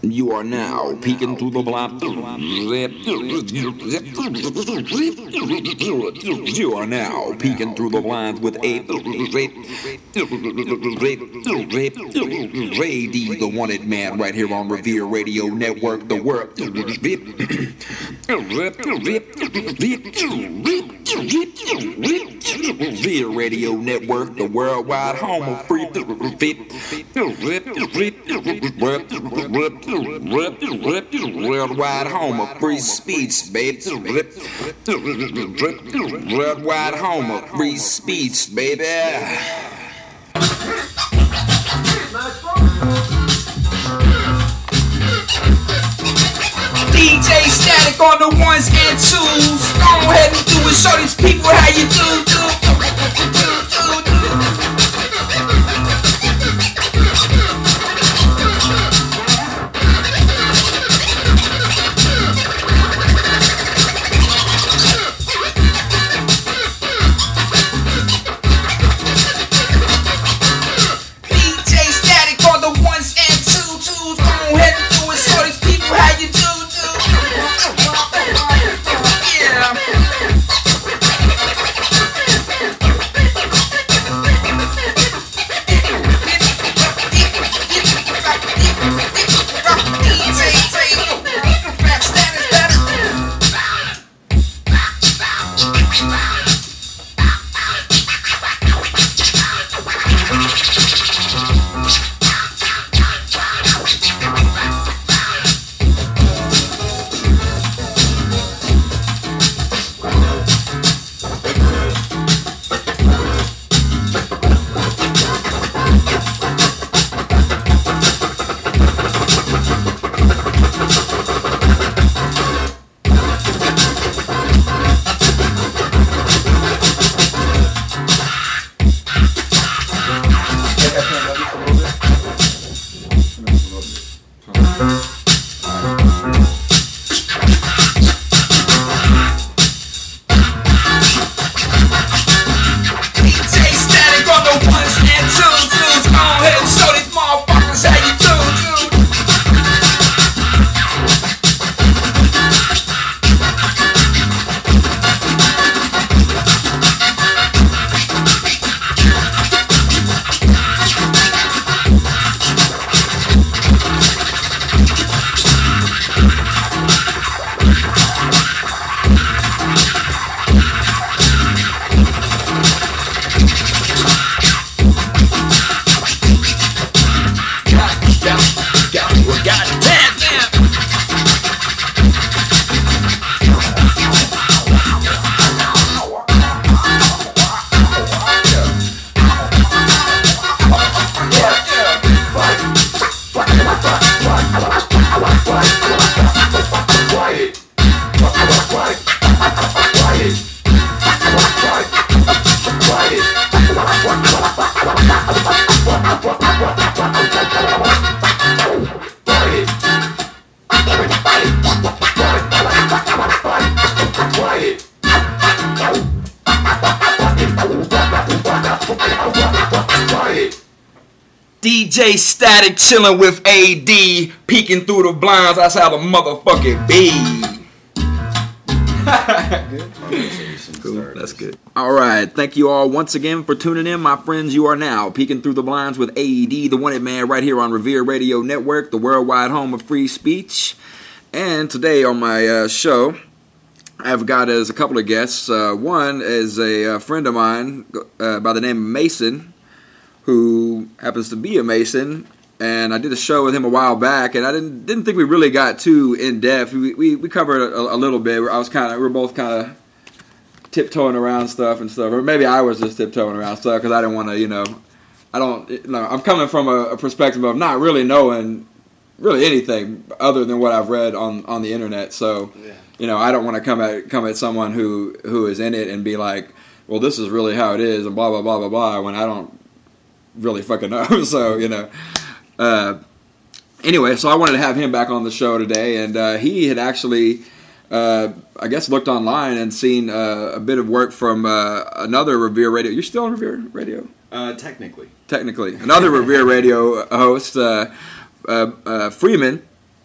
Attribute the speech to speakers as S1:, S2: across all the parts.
S1: You are now peeking through the blind. You are now peeking through the blinds with Ray D, the wanted man, right here on Revere Radio Network. The world. Revere Radio Network, the worldwide home of free. Worldwide home of free speech, baby. Worldwide home of free speech, baby.
S2: DJ Static on the ones and twos. Go ahead and do it. Show these people how you do. DJ Static chilling with AD, peeking through the blinds. That's how the motherfucking be.
S1: Good. Cool. That's good. All right. Thank you all once again for tuning in, my friends. You are now peeking through the blinds with AD, the wanted man, right here on Revere Radio Network, the worldwide home of free speech. And today on my show, I've got as a couple of guests. One is a friend of mine by the name of Mason, who happens to be a Mason, and I did a show with him a while back, and I didn't think we really got too in depth. We covered a little bit. We were both kind of tiptoeing around stuff, or maybe I was just tiptoeing around stuff because I didn't want to, I'm coming from a perspective of not really knowing really anything other than what I've read on the internet. So, I don't want to come at someone who is in it and be like, well, this is really how it is, and blah blah blah blah blah, when I don't really fucking know. So, anyway, so I wanted to have him back on the show today, and he had actually I guess looked online and seen a bit of work from another Revere Radio. You're still on Revere Radio?
S3: Technically.
S1: Another Revere Radio host, Freeman,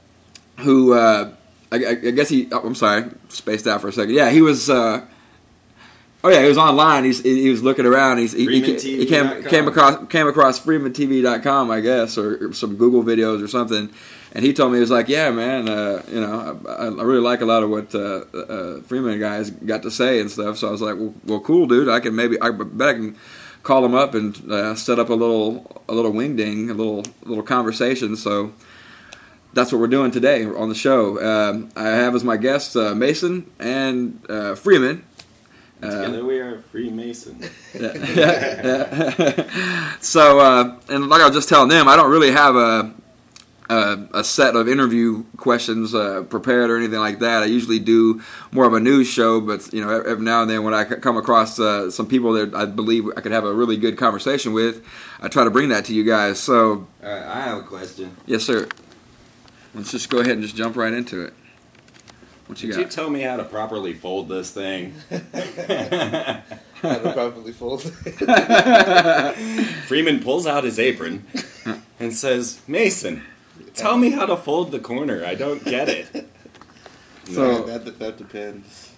S1: who I guess I'm sorry, spaced out for a second. Yeah, he was. He was online. He was looking around. He came across FreemanTV.com, I guess, or some Google videos or something. And he told me, he was like, yeah, man, I really like a lot of what Freeman guys got to say and stuff. So I was like, well, cool, dude. I bet I can call him up and set up a little wingding, a little conversation. So that's what we're doing today on the show. I have as my guests Mason and Freeman.
S3: Together we are Freemason.
S1: So, and like I was just telling them, I don't really have a set of interview questions prepared or anything like that. I usually do more of a news show, but every now and then when I come across some people that I believe I could have a really good conversation with, I try to bring that to you guys. So,
S3: I have a question.
S1: Yes, sir. Let's just go ahead and just jump right into it. What you got?
S3: Could you tell me how to properly fold this thing?
S4: How to properly fold it?
S3: Freeman pulls out his apron and says, Mason, tell me how to fold the corner. I don't get it.
S4: So that depends.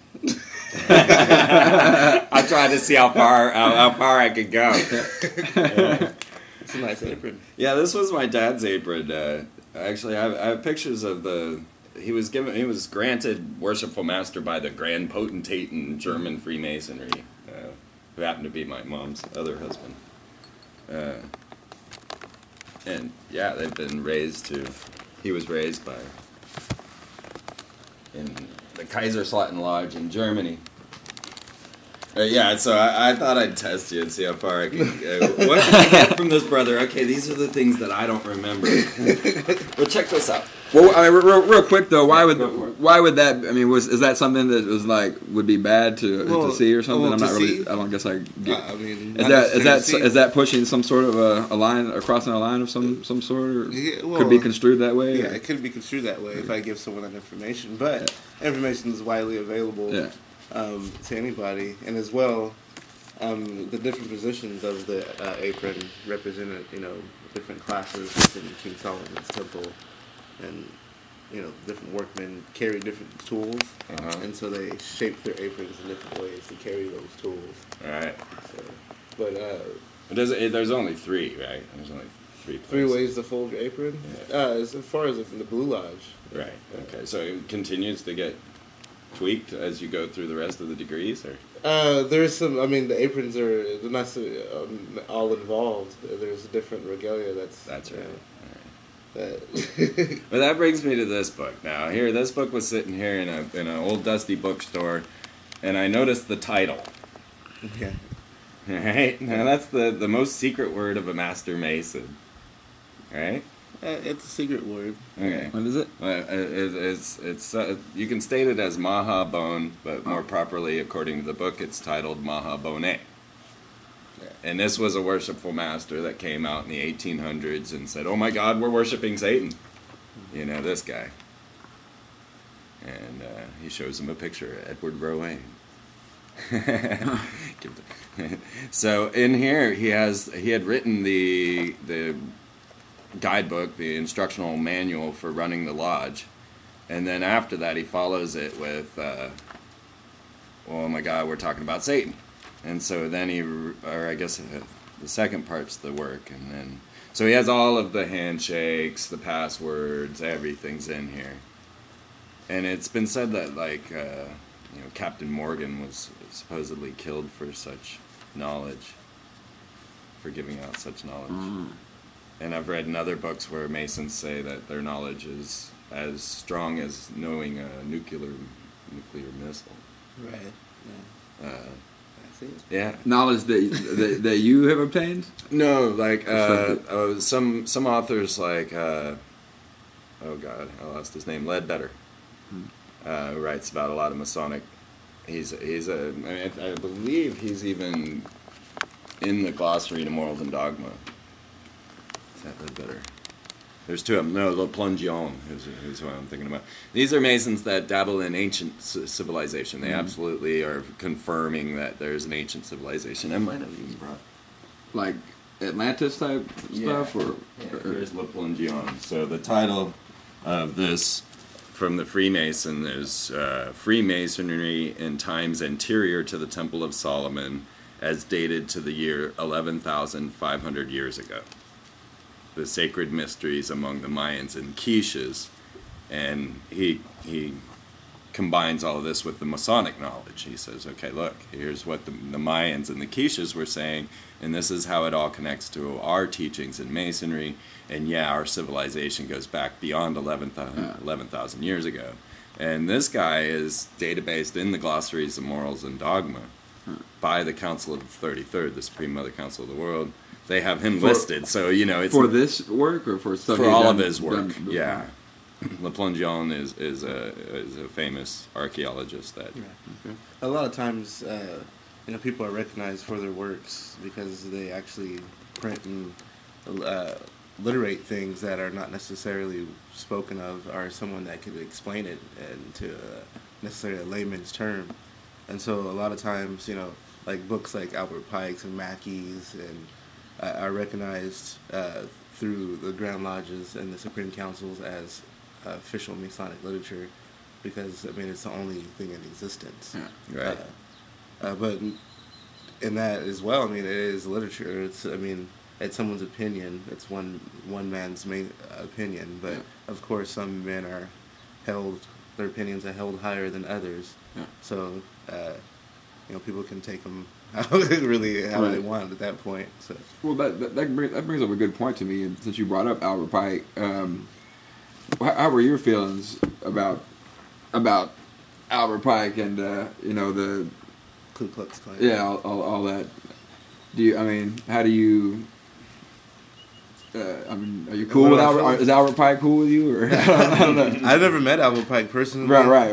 S3: I tried to see how far I could go.
S4: It's a nice apron.
S3: Yeah, this was my dad's apron. Actually, I have pictures of he was granted worshipful master by the Grand Potentate in German Freemasonry, who happened to be my mom's other husband. And yeah, they've been he was raised in the Kaiserslautern Lodge in Germany. So I thought I'd test you and see how far I can go. What can I get from this brother? Okay, these are the things that I don't remember. Well, check this out.
S1: Well, I mean, real quick though, why would that? I mean, is that something that was would be bad to see or something? I'm not really. I don't guess I get.
S4: I mean,
S1: is that pushing some sort of a line, or crossing a line of some sort, or could be construed that way?
S4: Yeah, it could be construed that way if I give someone that information. But information is widely available to anybody, and as well, the different positions of the apron represented, different classes within King Solomon's temple. And different workmen carry different tools, and so they shape their aprons in different ways to carry those tools.
S3: All right.
S4: So, but
S3: there's only three, right? There's only three places.
S4: 3 ways to fold your apron.
S3: Yeah.
S4: As far as in the Blue Lodge.
S3: Right. Okay. So it continues to get tweaked as you go through the rest of the degrees, or?
S4: There's some. I mean, the aprons they're not so, all involved. There's different regalia.
S3: That's right.
S4: But
S3: that brings me to this book. Now, this book was sitting here in an old dusty bookstore, and I noticed the title.
S4: Okay.
S3: All right. Now that's the most secret word of a master mason. Right?
S4: It's a secret word.
S3: Okay.
S1: What is it?
S3: It's you can state it as Mahabone, but more properly, according to the book, it's titled Mahabone. And this was a worshipful master that came out in the 1800s and said, "Oh my God, we're worshiping Satan." This guy. And he shows him a picture of Edward Rowan. So in here, he had written the guidebook, the instructional manual for running the lodge, and then after that, he follows it with, "Oh my God, we're talking about Satan." And so then the second part's the work, and then so he has all of the handshakes, the passwords, everything's in here. And it's been said that Captain Morgan was supposedly killed for such knowledge, for giving out such knowledge. And I've read in other books where Masons say that their knowledge is as strong as knowing a nuclear missile.
S4: Right. Yeah.
S3: Yeah.
S1: Knowledge that you have obtained?
S3: No, some authors oh God, I lost his name. Ledbetter writes about a lot of Masonic. I believe he's even in the glossary to Morals and Dogma. Is that Ledbetter? There's two of them. No, Le Plongeon is what I'm thinking about. These are Masons that dabble in ancient civilization. They absolutely are confirming that there's an ancient civilization. I might have even brought...
S1: Like Atlantis type stuff? Or
S3: here's Le Plongeon. So the title of this from the Freemason, there's Freemasonry in times anterior to the Temple of Solomon, as dated to the year 11,500 years ago. The sacred mysteries among the Mayans and Quiches, and he combines all of this with the Masonic knowledge. He says, okay, look, here's what the Mayans and the Quiches were saying, and this is how it all connects to our teachings in Masonry, and yeah, our civilization goes back beyond 11,000 years ago. And this guy is databased in the glossaries of morals and dogma by the Council of the 33rd, the Supreme Mother Council of the World. They have him listed, so it's
S1: for this work or for
S3: all of his work. Yeah, Le Plongeon is a famous archaeologist that.
S4: Yeah. Okay. A lot of times, people are recognized for their works because they actually print and literate things that are not necessarily spoken of, or someone that could explain it into necessarily a layman's term. And so a lot of times, like books like Albert Pike's and Mackey's and are recognized through the Grand Lodges and the Supreme Councils as official Masonic literature because, it's the only thing in existence.
S3: Yeah. Right.
S4: But in that as well, it is literature. It's someone's opinion. It's one man's opinion. But, of course, some men their opinions are held higher than others. Yeah. So, people can take them really how they want at that point. So.
S1: Well, that brings up a good point to me. And since you brought up Albert Pike, how were your feelings about Albert Pike and the
S4: Ku Klux Klan?
S1: Yeah, all that. How do you? Are you cool with Albert? Is Albert Pike cool with you? Or I don't know.
S4: I've never met Albert Pike personally.
S1: Right.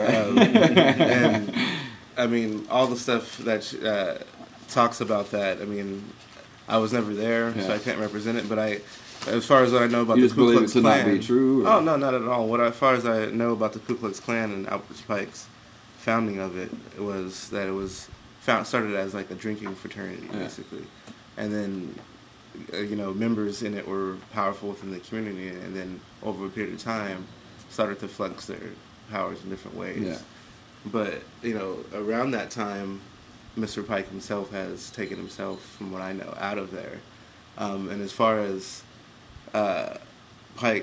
S4: And all the stuff that talks about that. I was never there, so I can't represent it. But as far as I know about the Ku Klux Klan,
S1: not be true. Or?
S4: Oh no, not at all. As far as I know about the Ku Klux Klan and Albert Pike's founding of it, was that it was started as like a drinking fraternity, basically, and then members in it were powerful within the community, and then over a period of time, started to flex their powers in different ways.
S1: Yeah.
S4: But around that time, Mr. Pike himself has taken himself, from what I know, out of there. And as far as Pike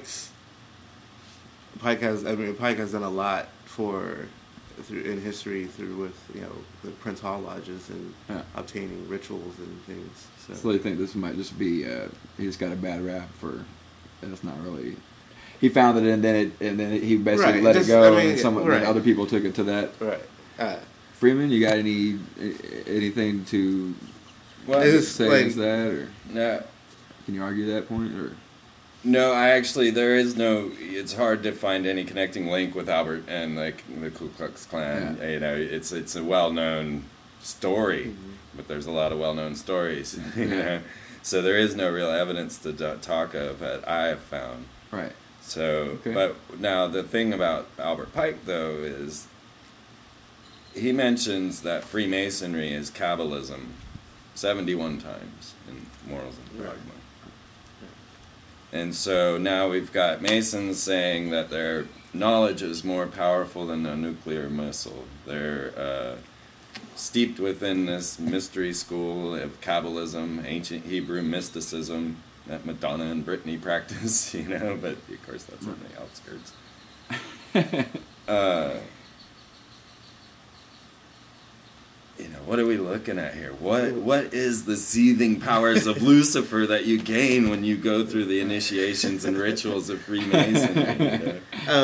S4: has done a lot in history with the Prince Hall lodges and obtaining rituals and things.
S1: So you think this might just be he just got a bad rap for that's not really. He founded it and then he basically let it go and other people took it to that.
S4: Right.
S1: Freeman, you got anything to say against that or
S3: no?
S1: Can you argue that point or?
S3: No, there is no. It's hard to find any connecting link with Albert and the Ku Klux Klan. Yeah. It's a well-known story, but there's a lot of well-known stories. So there is no real evidence to talk of that I have found.
S1: Right.
S3: So, but now the thing about Albert Pike though is he mentions that Freemasonry is Kabbalism 71 times in Morals and Dogma. And so now we've got Masons saying that their knowledge is more powerful than a nuclear missile. They're steeped within this mystery school of Kabbalism, ancient Hebrew mysticism that Madonna and Britney practice, but of course that's on the outskirts. What are we looking at here? What is the seething powers of Lucifer that you gain when you go through the initiations and rituals of Freemasonry?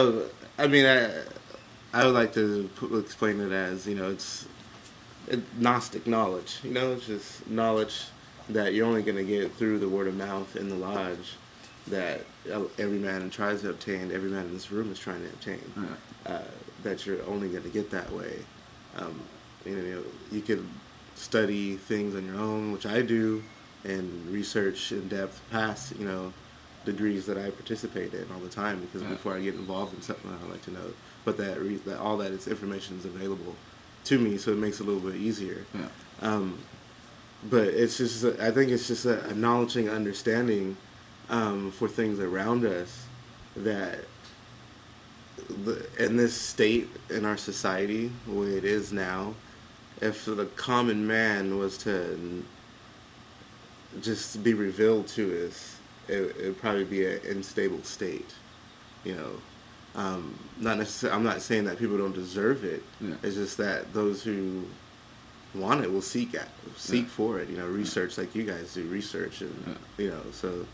S4: I would like to explain it as, it's Gnostic knowledge. It's just knowledge that you're only going to get through the word of mouth in the lodge that every man tries to obtain, every man in this room is trying to obtain. That you're only going to get that way. You could study things on your own, which I do, and research in depth past, degrees that I participate in all the time. Because before I get involved in something, I like to know. But that all that information is available to me, so it makes it a little bit easier. But it's just, I think it's just a knowledge and understanding for things around us that in this state in our society, the way it is now, if the common man was to just be revealed to us, it would probably be an unstable state. You know, not necessarily. I'm not saying that people don't deserve it. Yeah. It's just that those who want it will seek for it. You know, research like you guys do research, and you know, so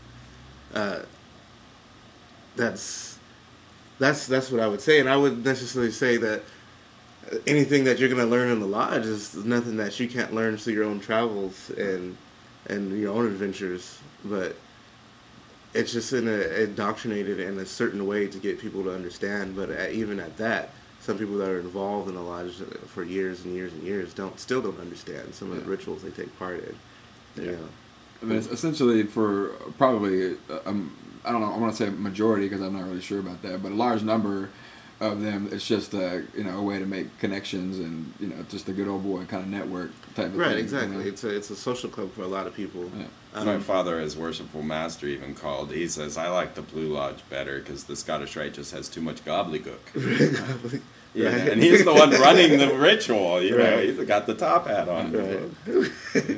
S4: that's what I would say. And I wouldn't necessarily say that anything that you're going to learn in the lodge is nothing that you can't learn through your own travels and your own adventures, but it's just indoctrinated in a certain way to get people to understand. But even at that, some people that are involved in the lodge for years and years and years still don't understand some of the rituals they take part in. You know?
S1: I mean, it's essentially for probably I don't know, I want to say majority because I'm not really sure about that, but a large number of them, it's just a way to make connections and just a good old boy kind of network type of thing.
S4: Right, exactly. It's a social club for a lot of people.
S3: Yeah. My father, as worshipful master, even called. He says, "I like the Blue Lodge better because the Scottish Rite just has too much gobbledygook." Yeah, right. And he's the one running the ritual. You know, he's got the top hat on. Right.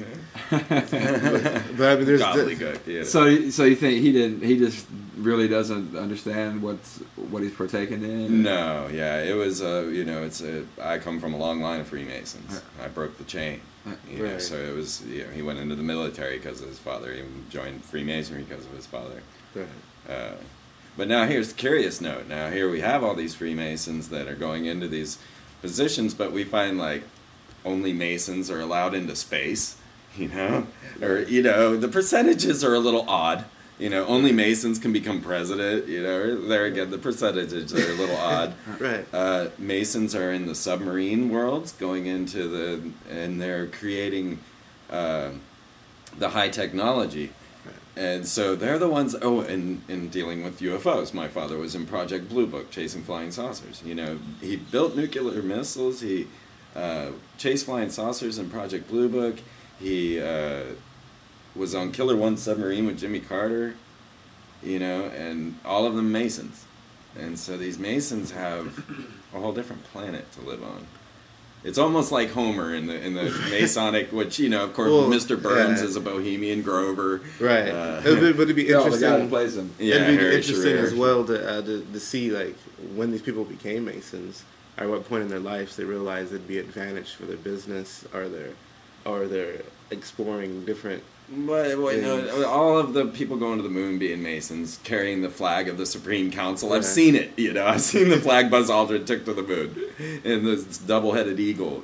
S4: But I mean, there's
S3: gobbledygook. Yeah.
S1: So you think he just really doesn't understand what he's partaking in?
S3: No, yeah, it was I come from a long line of Freemasons. I broke the chain. You know, so it was he went into the military because of his father. He joined Freemasonry because of his father. Right. But now here's a curious note. Now here we have all these Freemasons that are going into these positions, but we find like only Masons are allowed into space. Or the percentages are a little odd. Only Masons can become president. There again, the percentages are a little odd.
S4: Right.
S3: Masons are in the submarine worlds, going into and they're creating the high technology. And so they're the ones, in dealing with UFOs. My father was in Project Blue Book, chasing flying saucers. He built nuclear missiles. He chased flying saucers in Project Blue Book. He was on Killer One submarine with Jimmy Carter, and all of them Masons. And so these Masons have a whole different planet to live on. It's almost like Homer in the Masonic, which of course, Mr. Burns is a Bohemian Grover,
S4: right? But it'd be interesting.
S1: Plays him.
S3: Yeah,
S4: it'd be
S3: Harry
S4: interesting
S3: Shearer.
S4: as well to see like when these people became Masons, or at what point in their lives they realized it'd be advantage for their business, or they're exploring different.
S3: But no, all of the people going to the moon being Masons, carrying the flag of the Supreme Council. I've seen it, I've seen the flag Buzz Aldrin took to the moon, and this double-headed eagle.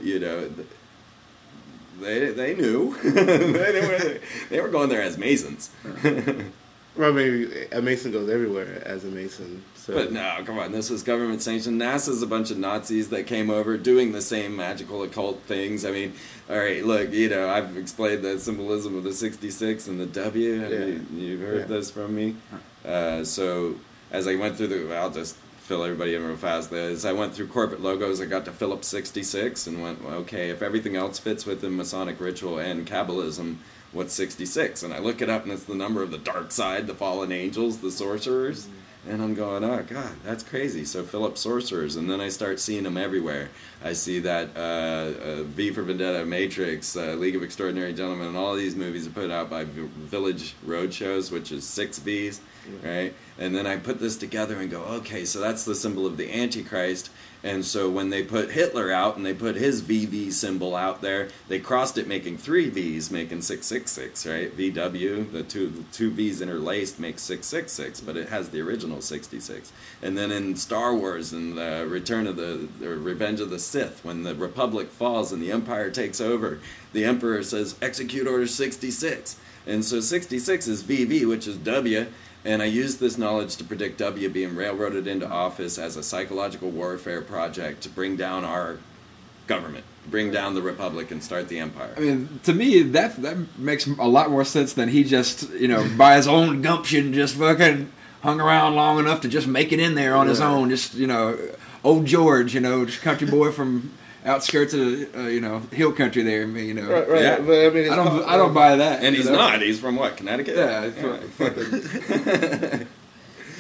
S3: They knew they were going there as Masons.
S4: Well, maybe a Mason goes everywhere as a Mason. So.
S3: But no, come on, this was government sanctioned. NASA's a bunch of Nazis that came over doing the same magical occult things. I mean, all right, look, I've explained the symbolism of the 66 and the W. You've heard this from me. So as I went through I'll just fill everybody in real fast. As I went through corporate logos, I got to Phillips 66 and went, okay, if everything else fits within Masonic ritual and Kabbalism, what's 66? And I look it up, and it's the number of the dark side, the fallen angels, the sorcerers. Mm-hmm. And I'm going, oh, God, that's crazy. So Philip Sorcerers. And then I start seeing them everywhere. I see that V for Vendetta, Matrix, League of Extraordinary Gentlemen, and all these movies are put out by Village Roadshows, which is 6 Vs, right? And then I put this together and go, okay, so that's the symbol of the Antichrist. And so when they put Hitler out and they put his VV symbol out there, they crossed it making 3 Vs, making 666, right? VW, the two Vs interlaced makes 666, but it has the original 66. And then in Star Wars and the Revenge of the Sith, when the Republic falls and the Empire takes over, the Emperor says, execute Order 66. And so 66 is VV, which is W. And I used this knowledge to predict W being railroaded into office as a psychological warfare project to bring down our government, bring down the Republic, and start the Empire.
S1: I mean, to me, that makes a lot more sense than he just, by his own gumption, just fucking hung around long enough to just make it in there on his own. Just, old George, just country boy from outskirts of hill country there.
S4: Right. Yeah. But I mean,
S1: I don't buy that.
S3: And he's not. He's from what? Connecticut.
S1: Yeah. Fucking.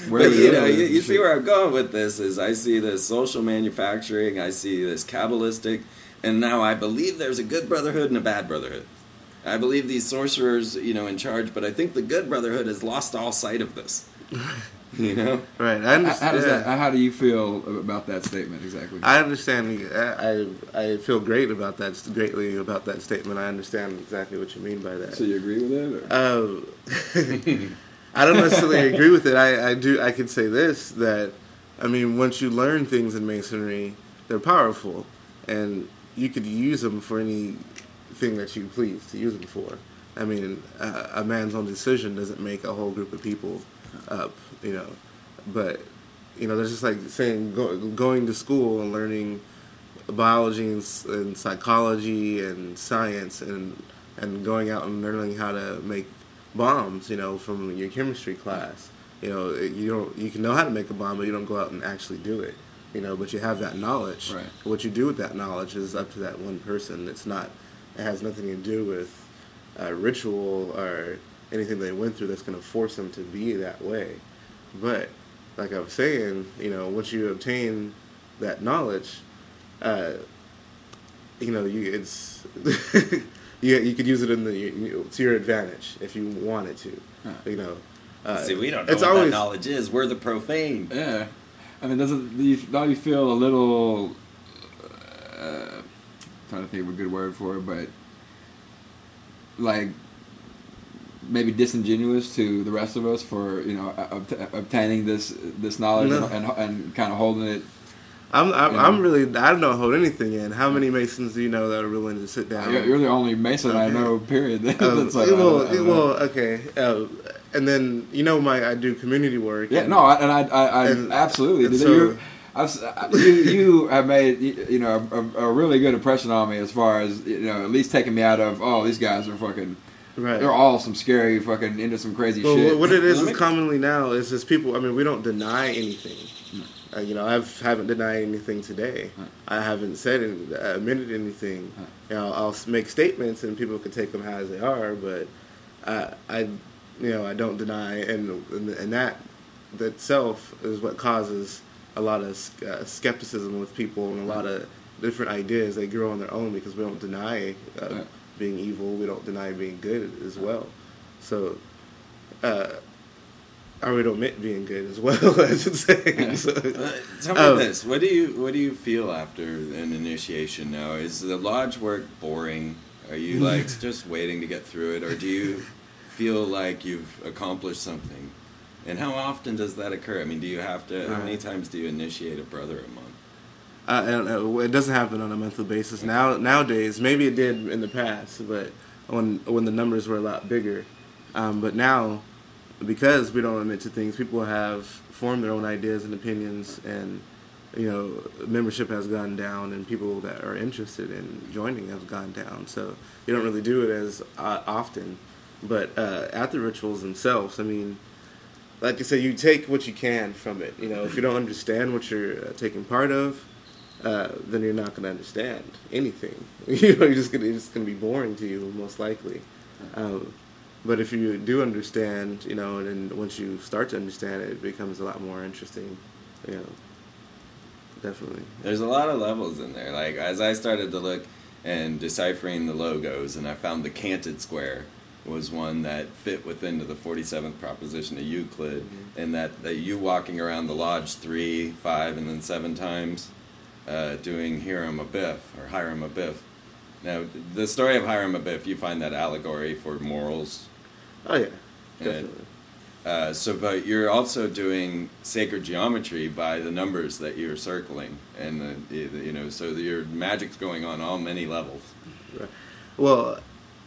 S3: But you see where I'm going with this is I see this social manufacturing, I see this Kabbalistic, and now I believe there's a good brotherhood and a bad brotherhood. I believe these sorcerers, in charge, but I think the good brotherhood has lost all sight of this.
S4: Right. I understand.
S1: How do you feel about that statement exactly?
S4: I understand. I feel greatly about that statement. I understand exactly what you mean by that.
S1: So you agree with it?
S4: I don't necessarily agree with it. I could say this, that, once you learn things in Masonry, they're powerful, and you could use them for anything that you please to use them for. A man's own decision doesn't make a whole group of people up, but there's just like saying going to school and learning biology and psychology and science and going out and learning how to make bombs, from your chemistry class. You can know how to make a bomb, but you don't go out and actually do it. But you have that knowledge.
S1: Right.
S4: What you do with that knowledge is up to that one person. It has nothing to do with ritual or anything they went through that's going to force them to be that way. But like I was saying, once you obtain that knowledge, it's you could use it to your advantage if you wanted to.
S3: See, we don't know what that knowledge is. We're the profane.
S1: Yeah, don't you feel a little? Trying to think of a good word for it, but like maybe disingenuous to the rest of us for obtaining this knowledge and kind of holding it. I
S4: don't hold anything in. How many Masons do you know that are willing to sit down?
S1: You're the only Mason I know. Period.
S4: Okay. And then I do community work.
S1: Yeah, I absolutely. So, you have made a really good impression on me as far as at least taking me out of these guys are fucking. Right. They're all some scary fucking into some crazy shit.
S4: What it is commonly now is just people. We don't deny anything. I haven't denied anything today. I haven't admitted anything. I'll make statements and people can take them as they are, but I don't deny, and that itself is what causes a lot of skepticism with people and a lot of different ideas. They grow on their own because we don't deny being evil. We don't deny being good as well. So, or we don't admit being good as well, I should say. So,
S3: tell me this: what do you feel after an initiation now? Is the lodge work boring? Are you just waiting to get through it, or do you feel like you've accomplished something? And how often does that occur? Do you have to? How many times do you initiate a brother a month?
S4: It doesn't happen on a monthly basis nowadays. Maybe it did in the past, but when the numbers were a lot bigger. But now, because we don't admit to things, people have formed their own ideas and opinions, and membership has gone down, and people that are interested in joining have gone down. So you don't really do it as often. But at the rituals themselves, like I said, you take what you can from it. If you don't understand what you're taking part of, then you're not going to understand anything. It's just going to be boring to you, most likely. But if you do understand, and then once you start to understand it, it becomes a lot more interesting. Definitely.
S3: There's a lot of levels in there. Like, as I started to look and deciphering the logos, and I found the canted square was one that fit within the 47th proposition of Euclid, and that you walking around the lodge 3, 5, and then 7 times, doing Hiram Abiff, or Hiram Abiff. Now, the story of Hiram Abiff, you find that allegory for morals.
S4: Oh, yeah, definitely.
S3: But you're also doing sacred geometry by the numbers that you're circling, and so your magic's going on all many levels.
S4: Right. Well,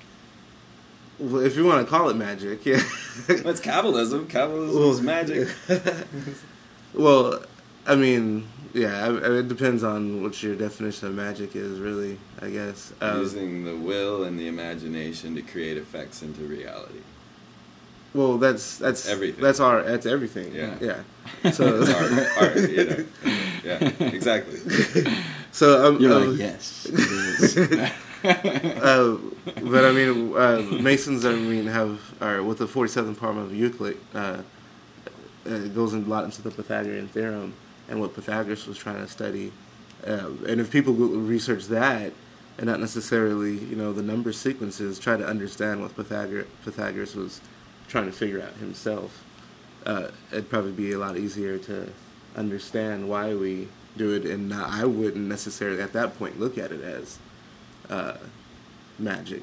S4: if you want to call it magic, yeah.
S3: That's Kabbalism. Kabbalism is magic.
S4: Well, yeah, it depends on what your definition of magic is, really, I guess.
S3: Using the will and the imagination to create effects into reality.
S4: Well, that's
S3: everything.
S4: That's art. That's everything. Yeah. So
S3: it's art. Yeah, exactly.
S4: So
S1: you're like, yes.
S4: But Masons, are with the 47th part of Euclid, it goes a lot into the Pythagorean theorem and what Pythagoras was trying to study. And if people research that and not necessarily, the number sequences, try to understand what Pythagoras was trying to figure out himself, it'd probably be a lot easier to understand why we do it. And I wouldn't necessarily at that point look at it as magic.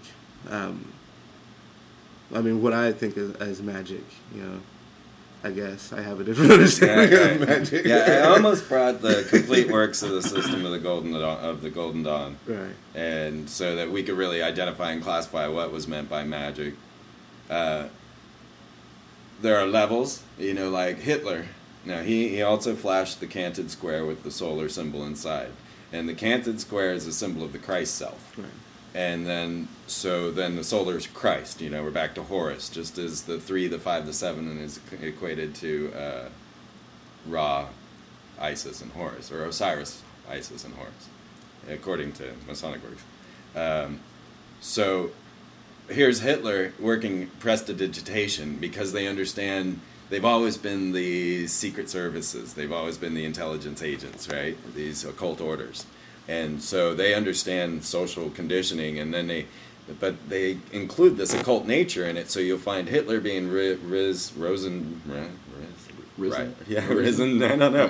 S4: What I think as magic, I guess I have a different understanding of magic.
S3: Yeah, I almost brought the complete works of the system of the Golden Dawn,
S4: right?
S3: And so that we could really identify and classify what was meant by magic. There are levels, like Hitler. Now he also flashed the canted square with the solar symbol inside, and the canted square is a symbol of the Christ self.
S4: Right.
S3: And then the solar is Christ. We're back to Horus, just as the 3, the 5, the 7 is equated to Ra, Isis, and Horus, or Osiris, Isis, and Horus, according to Masonic works. So here's Hitler working prestidigitation because they understand they've always been the secret services, they've always been the intelligence agents, right? These occult orders. And so they understand social conditioning, and then but they include this occult nature in it. So you'll find Hitler being risen. Yeah, risen. No.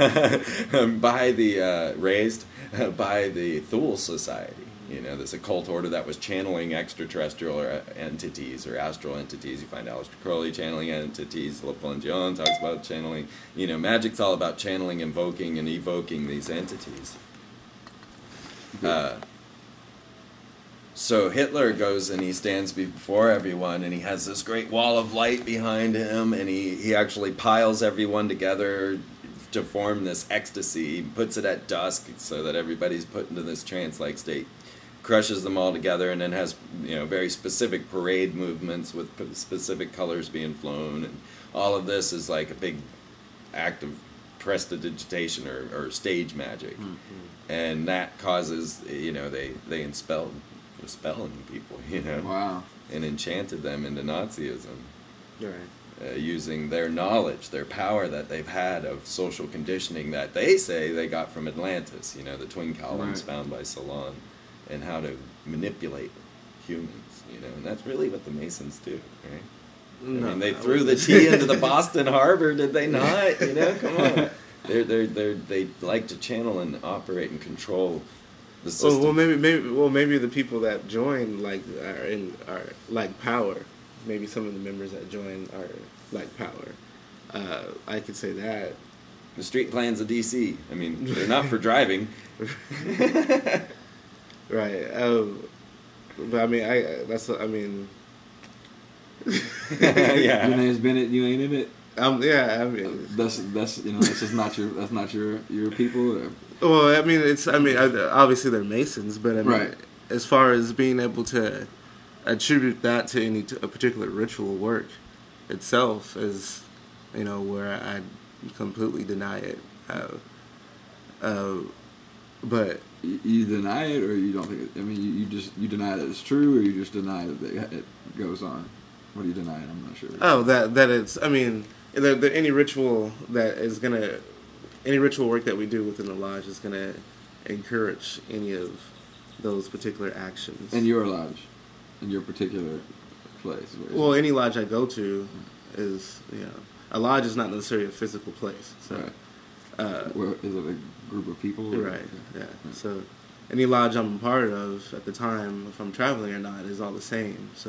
S3: Raised by the Thule Society. This occult order that was channeling extraterrestrial entities or astral entities. You find Aleister Crowley channeling entities. Leplongeon talks about channeling. Magic's all about channeling, invoking, and evoking these entities. So Hitler goes and he stands before everyone, and he has this great wall of light behind him, and he actually piles everyone together to form this ecstasy. He puts it at dusk so that everybody's put into this trance-like state, crushes them all together, and then has very specific parade movements with specific colors being flown, and all of this is like a big act of prestidigitation or stage magic. Mm-hmm. And that causes, they expelled people,
S1: Wow.
S3: And enchanted them into Nazism.
S4: Right.
S3: Using their knowledge, their power that they've had of social conditioning that they say they got from Atlantis, the twin columns found by Solon, and how to manipulate humans, and that's really what the Masons do, right? No, they threw the tea into the Boston Harbor, did they not? Come on. They like to channel and operate and control the system.
S4: Maybe the people that join are like power. Maybe some of the members that join are like power. I could say that.
S3: The street plans of DC. They're not for driving.
S4: Right. But
S3: yeah.
S1: Your name's Bennett. You ain't in it.
S4: Yeah,
S1: that's just not your people. Or?
S4: Well, obviously they're Masons, but as far as being able to attribute that to a particular ritual work itself is, where I completely deny it. But
S1: you deny it, or you don't think it? You deny that it's true, or you just deny that it goes on. What do you deny? I'm not sure.
S4: Oh, that it's. Any ritual any ritual work that we do within the lodge is gonna encourage any of those particular actions.
S1: In your lodge, in your particular place.
S4: Well, any lodge I go to is a lodge is not necessarily a physical place. So,
S1: is it a group of people?
S4: Right. Yeah. So, any lodge I'm a part of at the time, if I'm traveling or not, is all the same. So,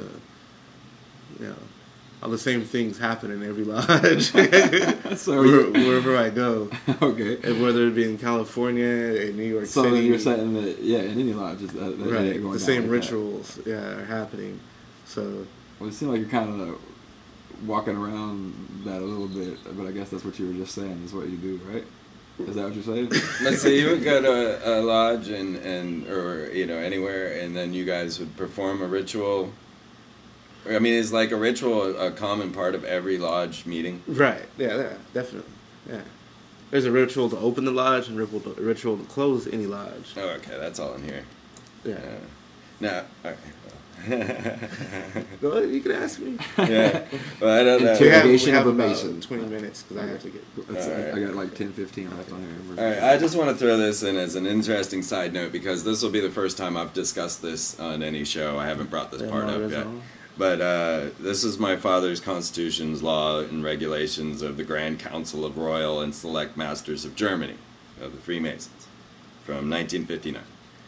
S4: all the same things happen in every lodge.
S1: So
S4: wherever I go.
S1: Okay.
S4: And whether it be in California, in New York City.
S1: So you're saying that, in any lodge,
S4: right, the same rituals are happening. So.
S1: Well, it seems like you're kind of walking around that a little bit, but I guess that's what you were just saying is what you do, right? Is that what you're saying?
S3: Let's say you would go to a lodge or anywhere, and then you guys would perform a ritual. Is like a ritual a common part of every lodge meeting?
S4: Right. Yeah, definitely. Yeah. There's a ritual to open the lodge and a ritual to close any lodge.
S3: Oh, okay. That's all in here.
S4: Yeah.
S3: No. Okay.
S4: Go ahead, you can ask me.
S3: Yeah. Well, I don't know.
S1: Interrogation
S4: we have
S1: of a
S4: about
S1: Mason.
S4: 20 minutes because I have to get.
S3: Right.
S1: I got like 10, 15 left on here.
S3: All right, I just want to throw this in as an interesting side note because this will be the first time I've discussed this on any show. I haven't brought this part up yet. But this is my father's constitution's law and regulations of the Grand Council of Royal and Select Masters of Germany, of the Freemasons, from 1959.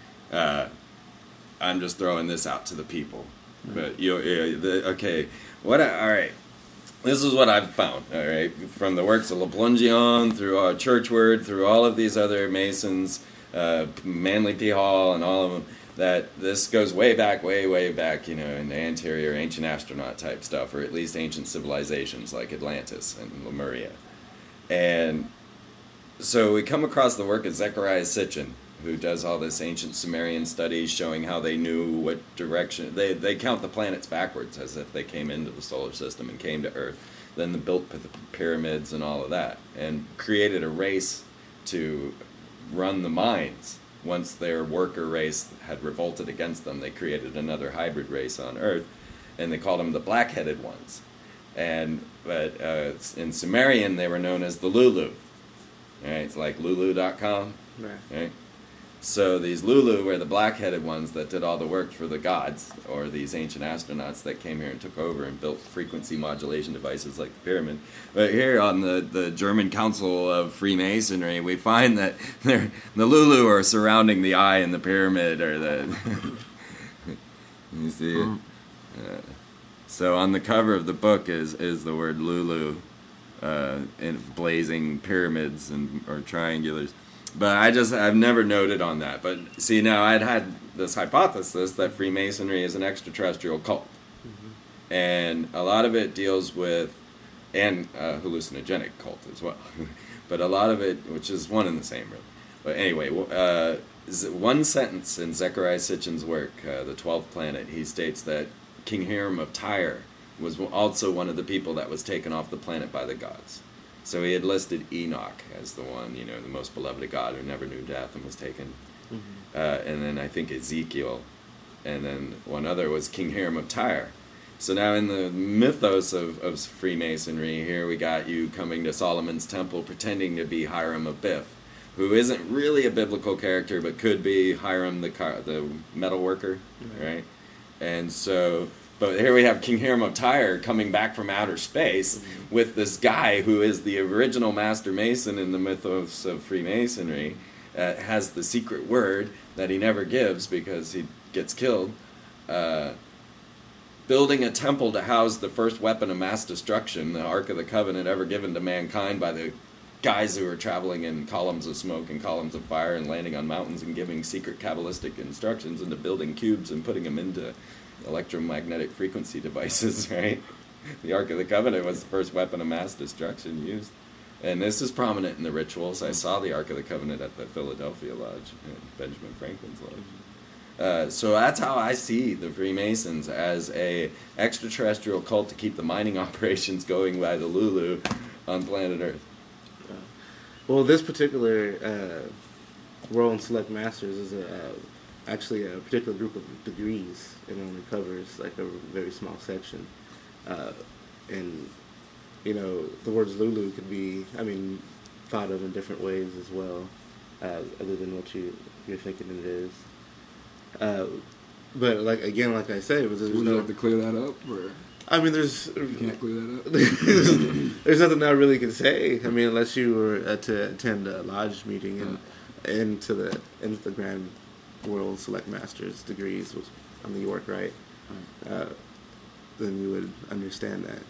S3: I'm just throwing this out to the people. But, okay, all right. This is what I've found, all right, from the works of Le Plongeon, through Churchward, through all of these other Masons, Manly P. Hall, and all of them, that this goes way back, in the anterior ancient astronaut type stuff, or at least ancient civilizations like Atlantis and Lemuria. And so we come across the work of Zechariah Sitchin, who does all this ancient Sumerian studies showing how they knew what direction. They count the planets backwards as if they came into the solar system and came to Earth. Then they built the pyramids and all of that, and created a race to run the mines. Once their worker race had revolted against them, they created another hybrid race on Earth, and they called them the black-headed ones. But in Sumerian, they were known as the Lulu. Right? It's like Lulu.com. Right? So these Lulu were the black-headed ones that did all the work for the gods, or these ancient astronauts that came here and took over and built frequency modulation devices like the pyramid. But here on the German Council of Freemasonry, we find that the Lulu are surrounding the eye in the pyramid, or the... You see it? So on the cover of the book is the word Lulu, in blazing pyramids or triangulars. But I've never noted on that. But see, now I'd had this hypothesis that Freemasonry is an extraterrestrial cult. Mm-hmm. And a lot of it deals with, and hallucinogenic cult as well. But a lot of it, which is one and the same, really. But anyway, one sentence in Zechariah Sitchin's work, The 12th Planet, he states that King Hiram of Tyre was also one of the people that was taken off the planet by the gods. So he had listed Enoch as the one, the most beloved of God who never knew death and was taken. Mm-hmm. And then I think Ezekiel. And then one other was King Hiram of Tyre. So now in the mythos of Freemasonry, here we got you coming to Solomon's temple pretending to be Hiram of Biff, who isn't really a biblical character, but could be Hiram the metal worker, mm-hmm. right? And so... But here we have King Hiram of Tyre coming back from outer space mm-hmm. with this guy who is the original Master Mason in the mythos of Freemasonry, has the secret word that he never gives because he gets killed, building a temple to house the first weapon of mass destruction, the Ark of the Covenant ever given to mankind by the guys who were traveling in columns of smoke and columns of fire and landing on mountains and giving secret Kabbalistic instructions into building cubes and putting them into electromagnetic frequency devices, right? The Ark of the Covenant was the first weapon of mass destruction used. And this is prominent in the rituals. I saw the Ark of the Covenant at the Philadelphia Lodge, Benjamin Franklin's lodge. So that's how I see the Freemasons, as a extraterrestrial cult to keep the mining operations going by the Lulu on planet Earth.
S4: Well, this particular Royal and Select Masters is actually a particular group of degrees. It only covers like a very small section. And, the words Lulu could be, thought of in different ways as well, other than what you're thinking it is. But like I said, there's
S1: Would you have to clear that up? Or?
S4: You
S1: can't clear that
S4: up. There's nothing I really can say. Unless you were to attend a lodge meeting and into the Grand World Select Masters degrees on the York Rite, then you would understand that.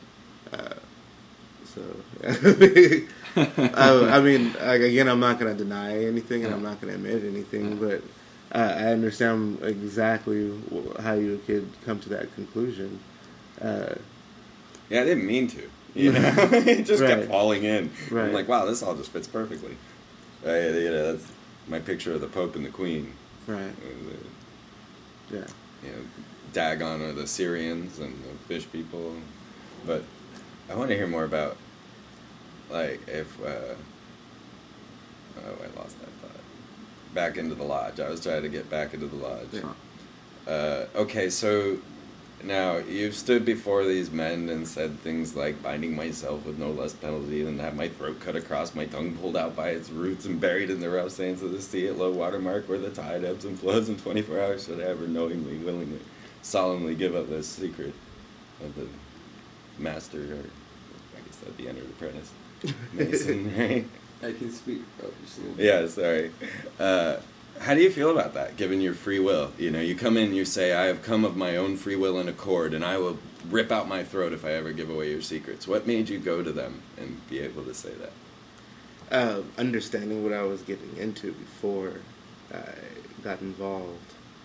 S4: Again, I'm not going to deny anything, and I'm not going to admit anything, but I understand exactly how you could come to that conclusion.
S3: I didn't mean to. It just kept falling in.
S4: Right.
S3: I'm like, wow, this all just fits perfectly. That's my picture of the Pope and the Queen.
S4: Right.
S3: Dagon are the Syrians and the fish people. But I want to hear more about, if... I lost that thought. Back into the lodge. I was trying to get back into the lodge. Okay, so now you've stood before these men and said things like binding myself with no less penalty than to have my throat cut across, my tongue pulled out by its roots and buried in the rough sands of the sea at low water mark where the tide ebbs and flows in 24 hours should I ever knowingly, willingly, solemnly give up this secret of the master, or I guess that'd be entered apprentice, mason, right?
S1: I can speak, obviously.
S3: Yeah, sorry. How do you feel about that, given your free will? You know, you come in and you say, I have come of my own free will and accord, and I will rip out my throat if I ever give away your secrets. What made you go to them and be able to say that?
S4: Understanding what I was getting into before I got involved.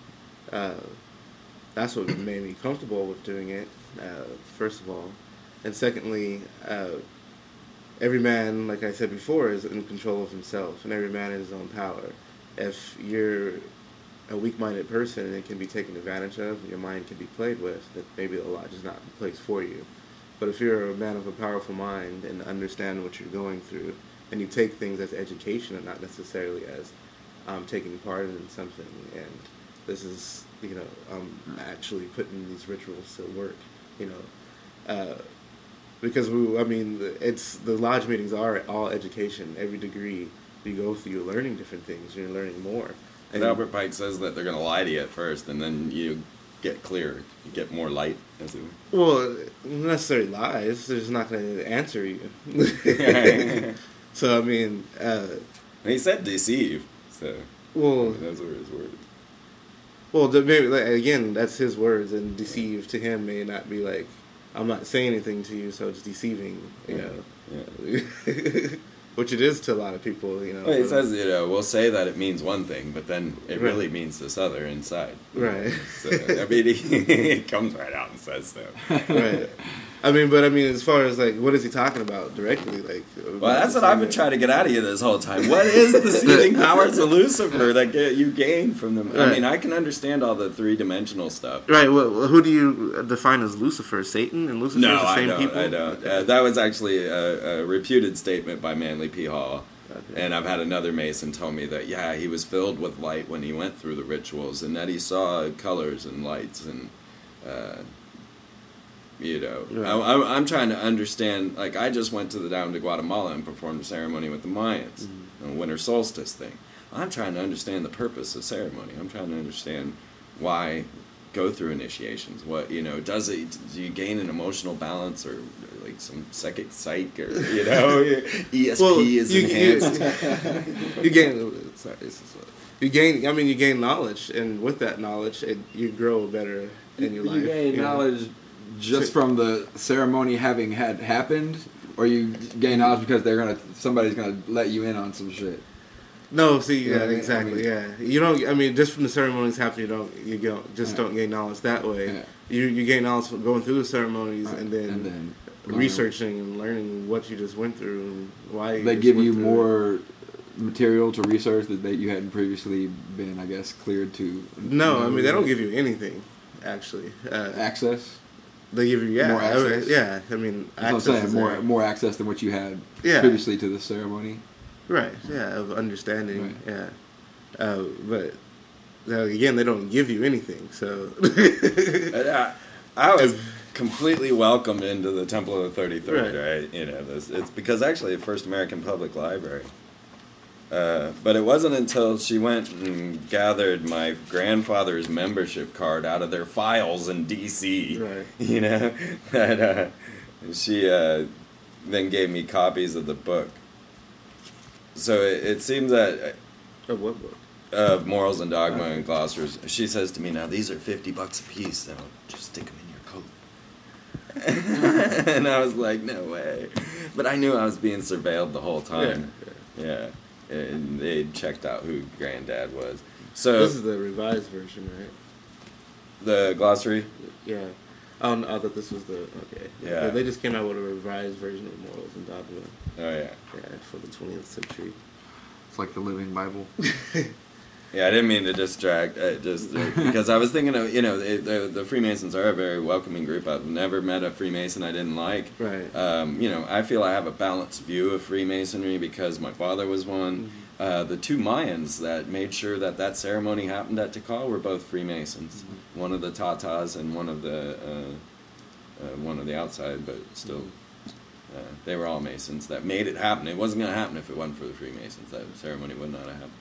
S4: That's what made me comfortable with doing it, first of all. And secondly, every man, like I said before, is in control of himself, and every man has his own power. If you're a weak-minded person and it can be taken advantage of, your mind can be played with, that maybe the lodge is not the place for you. But if you're a man of a powerful mind and understand what you're going through, and you take things as education and not necessarily as taking part in something, and this is, actually putting these rituals to work, because the lodge meetings are all education. Every degree you go through, you're learning different things. You're learning more.
S3: And Albert Pike says that they're going to lie to you at first, and then you get clear. You get more light, as it were.
S4: Well, not necessarily lies. They're just not going to answer you. So,
S3: he said deceive, so those were his words.
S4: Well, maybe, again, that's his words, and deceive to him may not be like, I'm not saying anything to you, so it's deceiving,
S3: Yeah.
S4: Which it is to a lot of people,
S3: Well, he says, we'll say that it means one thing, but then it really means this other inside.
S4: Right.
S3: So, he comes right out and says so.
S4: Right. As far as, what is he talking about directly?
S3: Well, that's what I've been trying to get out of you this whole time. What is the seething powers of Lucifer that you gain from them? Right. I can understand all the three-dimensional stuff.
S4: Right. Well, who do you define as Lucifer? Satan? And Lucifer is the same people?
S3: I don't. That was actually a reputed statement by Manly P. Hall. Okay. And I've had another Mason tell me that, he was filled with light when he went through the rituals, and that he saw colors and lights and... Right. I'm trying to understand, I just went down to Guatemala and performed a ceremony with the Mayans, a winter solstice thing. I'm trying to understand the purpose of ceremony. I'm trying to understand why go through initiations. What, do you gain an emotional balance or some psychic psych or, ESP is enhanced?
S4: You gain knowledge, and with that knowledge, you grow better in your life.
S1: You gain knowledge just from the ceremony having had happened, or you gain knowledge because somebody's gonna let you in on some shit.
S4: No, exactly. You don't. Just from the ceremonies happening, you don't gain knowledge that way. Yeah. You gain knowledge from going through the ceremonies, right. and then researching and learning what you just went through and why.
S1: They give you more material to research that you hadn't previously been, I guess, cleared to.
S4: No, they don't give you anything. Actually,
S1: access.
S4: They give you
S1: more access.
S4: That's
S1: what I'm saying, more access than what you had previously to the ceremony.
S4: Right. Yeah, of understanding. Right. Yeah, but again, they don't give you anything. So
S3: I was completely welcomed into the Temple of the 33rd. Right. It's because actually the first American public library. But it wasn't until she went and gathered my grandfather's membership card out of their files in D.C.,
S4: right.
S3: That she then gave me copies of the book. So it seems that...
S4: Of what book?
S3: Of Morals and Dogma and Glossars. She says to me, now these are $50 a piece, so just stick them in your coat. And I was like, no way. But I knew I was being surveilled the whole time. Yeah. And they checked out who Granddad was. So
S4: this is the revised version, right?
S3: The glossary?
S4: Yeah. I thought this was the... Okay.
S3: Yeah.
S4: They just came out with a revised version of Morals and Dogma.
S3: Oh, yeah.
S4: Yeah, for the 20th century.
S1: It's like the Living Bible.
S3: Yeah, I didn't mean to distract, because I was thinking of, the Freemasons are a very welcoming group. I've never met a Freemason I didn't like.
S4: Right.
S3: I feel I have a balanced view of Freemasonry because my father was one. the two Mayans that made sure that ceremony happened at Tikal were both Freemasons. Mm-hmm. One of the Tatas and one of the outside, but still, they were all Masons that made it happen. It wasn't going to happen if it wasn't for the Freemasons. That ceremony would not have happened.